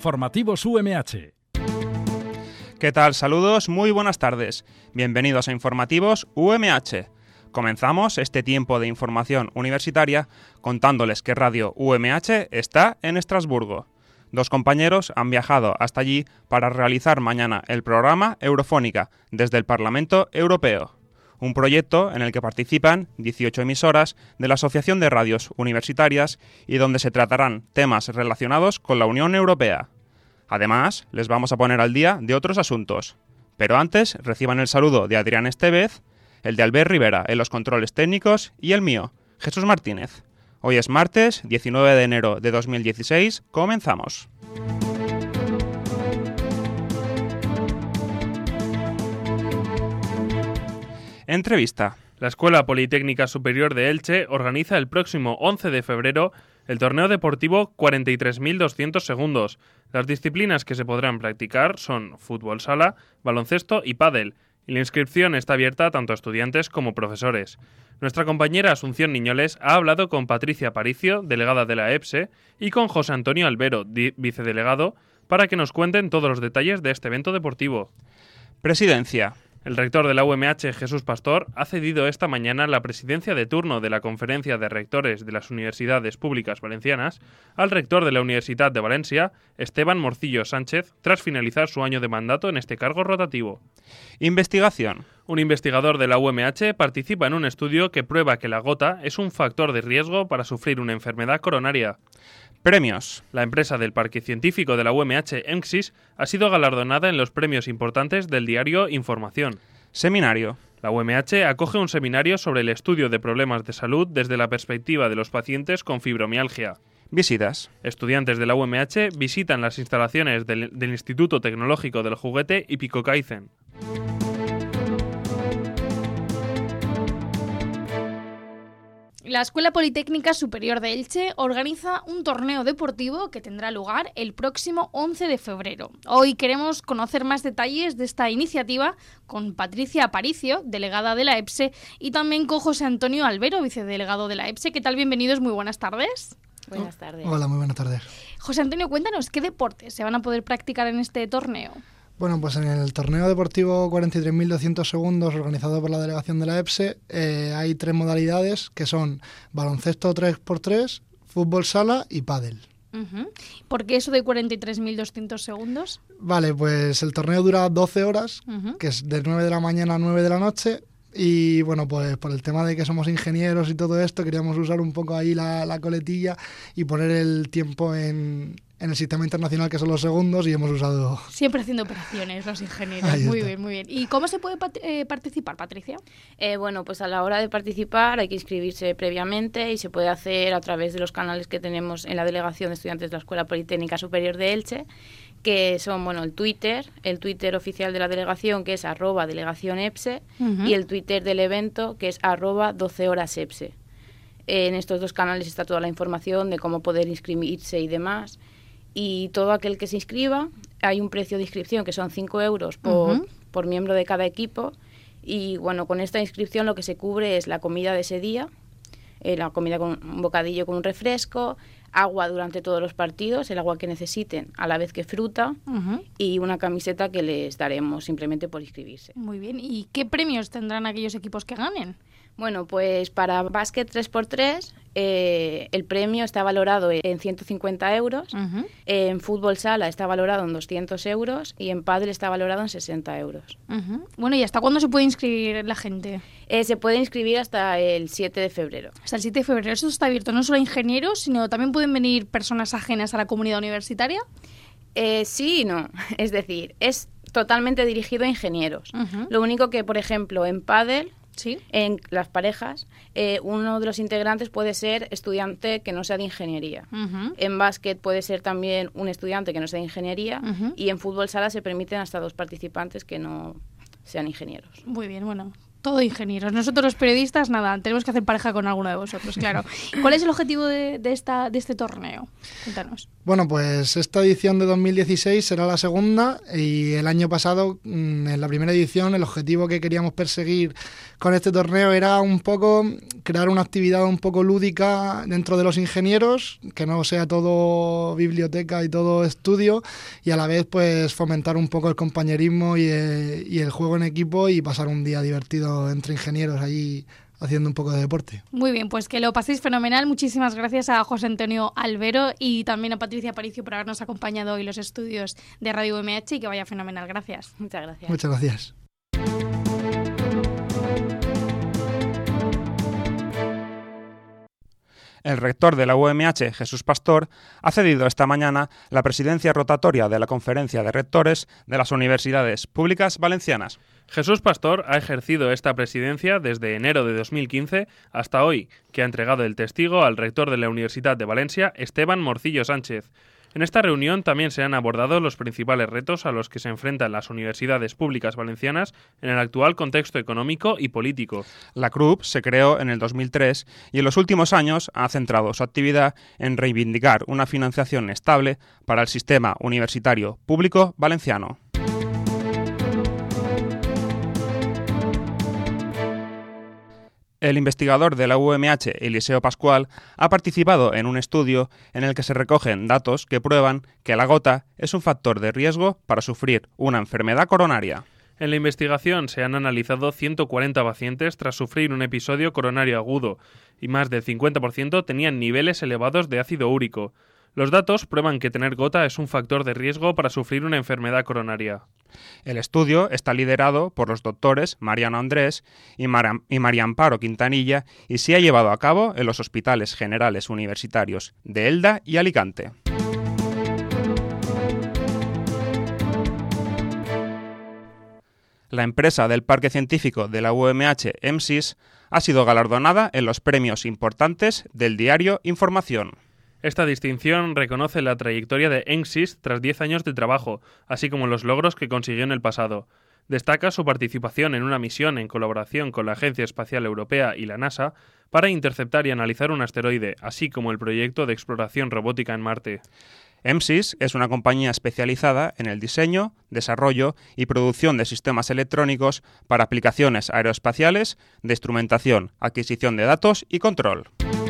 Informativos UMH. ¿Qué tal? Saludos, muy buenas tardes. Bienvenidos a Informativos UMH. Comenzamos este tiempo de información universitaria contándoles que Radio UMH está en Estrasburgo. Dos compañeros han viajado hasta allí para realizar mañana el programa Eurofónica desde el Parlamento Europeo, un proyecto en el que participan 18 emisoras de la Asociación de Radios Universitarias y donde se tratarán temas relacionados con la Unión Europea. Además, les vamos a poner al día de otros asuntos. Pero antes, reciban el saludo de Adrián Estevez, el de Albert Rivera en los controles técnicos y el mío, Jesús Martínez. Hoy es martes, 19 de enero de 2016. Comenzamos. Entrevista. La Escuela Politécnica Superior de Elche organiza el próximo 11 de febrero el torneo deportivo 43.200 segundos. Las disciplinas que se podrán practicar son fútbol sala, baloncesto y pádel, y la inscripción está abierta tanto a estudiantes como profesores. Nuestra compañera Asunción Niñoles ha hablado con Patricia Aparicio, delegada de la EPSE, y con José Antonio Albero, vicedelegado, para que nos cuenten todos los detalles de este evento deportivo. Presidencia. El rector de la UMH, Jesús Pastor, ha cedido esta mañana la presidencia de turno de la Conferencia de Rectores de las Universidades Públicas Valencianas al rector de la Universidad de Valencia, Esteban Morcillo Sánchez, tras finalizar su año de mandato en este cargo rotativo. Investigación. Un investigador de la UMH participa en un estudio que prueba que la gota es un factor de riesgo para sufrir una enfermedad coronaria. Premios. La empresa del Parque Científico de la UMH, EMXIS, ha sido galardonada en los premios importantes del diario Información. Seminario. La UMH acoge un seminario sobre el estudio de problemas de salud desde la perspectiva de los pacientes con fibromialgia. Visitas. Estudiantes de la UMH visitan las instalaciones del Instituto Tecnológico del Juguete y Pico Kaizen. La Escuela Politécnica Superior de Elche organiza un torneo deportivo que tendrá lugar el próximo 11 de febrero. Hoy queremos conocer más detalles de esta iniciativa con Patricia Aparicio, delegada de la EPSE, y también con José Antonio Albero, vicedelegado de la EPSE. ¿Qué tal? Bienvenidos, muy buenas tardes. Buenas tardes. Hola, muy buenas tardes. José Antonio, cuéntanos, ¿qué deportes se van a poder practicar en este torneo? Bueno, pues en el torneo deportivo 43.200 segundos organizado por la delegación de la EPSE hay tres modalidades que son baloncesto 3x3, fútbol sala y pádel. Uh-huh. ¿Por qué eso de 43.200 segundos? Vale, pues el torneo dura 12 horas, que es de 9 de la mañana a 9 de la noche. Y bueno, pues por el tema de que somos ingenieros y todo esto, queríamos usar un poco ahí la coletilla y poner el tiempo en el sistema internacional, que son los segundos, y hemos usado... Siempre haciendo operaciones, los ingenieros. Muy bien, muy bien. ¿Y cómo se puede participar, Patricia? Bueno, pues a la hora de participar hay que inscribirse previamente y se puede hacer a través de los canales que tenemos en la Delegación de Estudiantes de la Escuela Politécnica Superior de Elche, que son, bueno, el Twitter oficial de la delegación, que es @delegacionepse, y el Twitter del evento, que es @12horasepse. En estos dos canales está toda la información de cómo poder inscribirse y demás. Y todo aquel que se inscriba, hay un precio de inscripción que son 5 euros por miembro de cada equipo. Y bueno, con esta inscripción lo que se cubre es la comida de ese día, la comida con un bocadillo con un refresco, agua durante todos los partidos, el agua que necesiten, a la vez que fruta, y una camiseta que les daremos simplemente por inscribirse. Muy bien. ¿Y qué premios tendrán aquellos equipos que ganen? Bueno, pues para básquet 3x3 el premio está valorado en 150 euros, en fútbol sala está valorado en 200 euros y en pádel está valorado en 60 euros. Bueno, ¿y hasta cuándo se puede inscribir la gente? Se puede inscribir hasta el 7 de febrero. Hasta el 7 de febrero. Eso está abierto no solo a ingenieros, sino también pueden venir personas ajenas a la comunidad universitaria. Sí y no. Es decir, es totalmente dirigido a ingenieros. Lo único que, por ejemplo, en pádel, ¿sí?, en las parejas, uno de los integrantes puede ser estudiante que no sea de ingeniería. En básquet puede ser también un estudiante que no sea de ingeniería, y en fútbol sala se permiten hasta 2 participantes que no sean ingenieros. Muy bien, bueno, Todo ingenieros. Nosotros los periodistas, nada, tenemos que hacer pareja con alguno de vosotros, claro. ¿Cuál es el objetivo de este torneo? Cuéntanos. Bueno, pues esta edición de 2016 será la segunda y el año pasado, en la primera edición, el objetivo que queríamos perseguir con este torneo era un poco crear una actividad un poco lúdica dentro de los ingenieros, que no sea todo biblioteca y todo estudio, y a la vez pues fomentar un poco el compañerismo y el juego en equipo y pasar un día divertido entre ingenieros allí haciendo un poco de deporte. Muy bien, pues que lo paséis fenomenal. Muchísimas gracias a José Antonio Albero y también a Patricia Aparicio por habernos acompañado hoy en los estudios de Radio UMH y que vaya fenomenal. Gracias. Muchas gracias. Muchas gracias. El rector de la UMH, Jesús Pastor, ha cedido esta mañana la presidencia rotatoria de la Conferencia de Rectores de las Universidades Públicas Valencianas. Jesús Pastor ha ejercido esta presidencia desde enero de 2015 hasta hoy, que ha entregado el testigo al rector de la Universidad de Valencia, Esteban Morcillo Sánchez. En esta reunión también se han abordado los principales retos a los que se enfrentan las universidades públicas valencianas en el actual contexto económico y político. La CRUP se creó en el 2003 y en los últimos años ha centrado su actividad en reivindicar una financiación estable para el sistema universitario público valenciano. El investigador de la UMH, Eliseo Pascual, ha participado en un estudio en el que se recogen datos que prueban que la gota es un factor de riesgo para sufrir una enfermedad coronaria. En la investigación se han analizado 140 pacientes tras sufrir un episodio coronario agudo y más del 50% tenían niveles elevados de ácido úrico. Los datos prueban que tener gota es un factor de riesgo para sufrir una enfermedad coronaria. El estudio está liderado por los doctores Mariano Andrés y María Amparo Quintanilla y se ha llevado a cabo en los hospitales generales universitarios de Elda y Alicante. La empresa del Parque Científico de la UMH, EMSIS, ha sido galardonada en los premios importantes del diario Información. Esta distinción reconoce la trayectoria de EMSIS tras 10 años de trabajo, así como los logros que consiguió en el pasado. Destaca su participación en una misión en colaboración con la Agencia Espacial Europea y la NASA para interceptar y analizar un asteroide, así como el proyecto de exploración robótica en Marte. EMSIS es una compañía especializada en el diseño, desarrollo y producción de sistemas electrónicos para aplicaciones aeroespaciales, de instrumentación, adquisición de datos y control.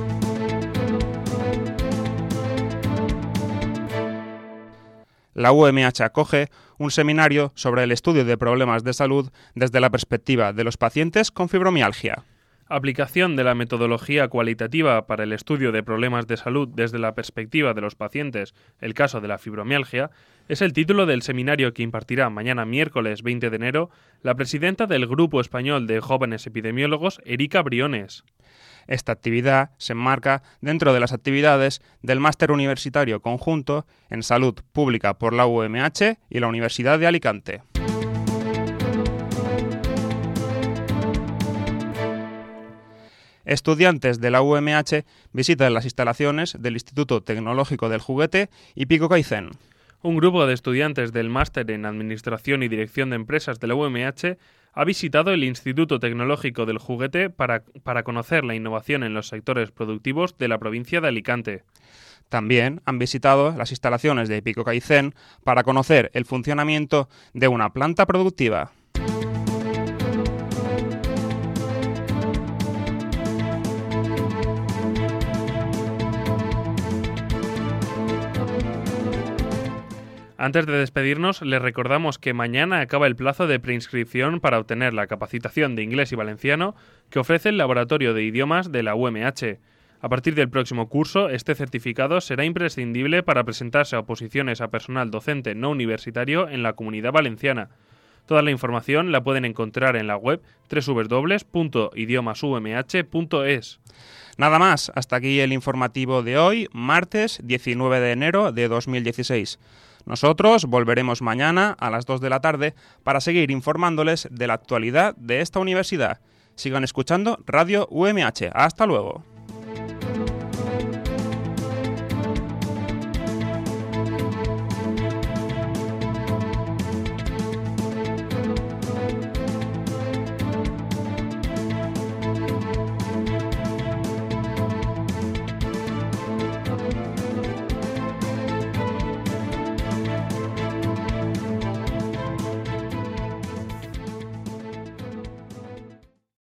La UMH acoge un seminario sobre el estudio de problemas de salud desde la perspectiva de los pacientes con fibromialgia. Aplicación de la metodología cualitativa para el estudio de problemas de salud desde la perspectiva de los pacientes, el caso de la fibromialgia, es el título del seminario que impartirá mañana miércoles 20 de enero la presidenta del Grupo Español de Jóvenes Epidemiólogos, Erika Briones. Esta actividad se enmarca dentro de las actividades del Máster Universitario Conjunto en Salud Pública por la UMH y la Universidad de Alicante. Estudiantes de la UMH visitan las instalaciones del Instituto Tecnológico del Juguete y Pico Caicén. Un grupo de estudiantes del Máster en Administración y Dirección de Empresas de la UMH ha visitado el Instituto Tecnológico del Juguete para conocer la innovación en los sectores productivos de la provincia de Alicante. También han visitado las instalaciones de Pico Caicén para conocer el funcionamiento de una planta productiva. Antes de despedirnos, les recordamos que mañana acaba el plazo de preinscripción para obtener la capacitación de inglés y valenciano que ofrece el Laboratorio de Idiomas de la UMH. A partir del próximo curso, este certificado será imprescindible para presentarse a oposiciones a personal docente no universitario en la Comunidad Valenciana. Toda la información la pueden encontrar en la web www.idiomasumh.es. Nada más, hasta aquí el informativo de hoy, martes 19 de enero de 2016. Nosotros volveremos mañana a las 2 de la tarde para seguir informándoles de la actualidad de esta universidad. Sigan escuchando Radio UMH. ¡Hasta luego!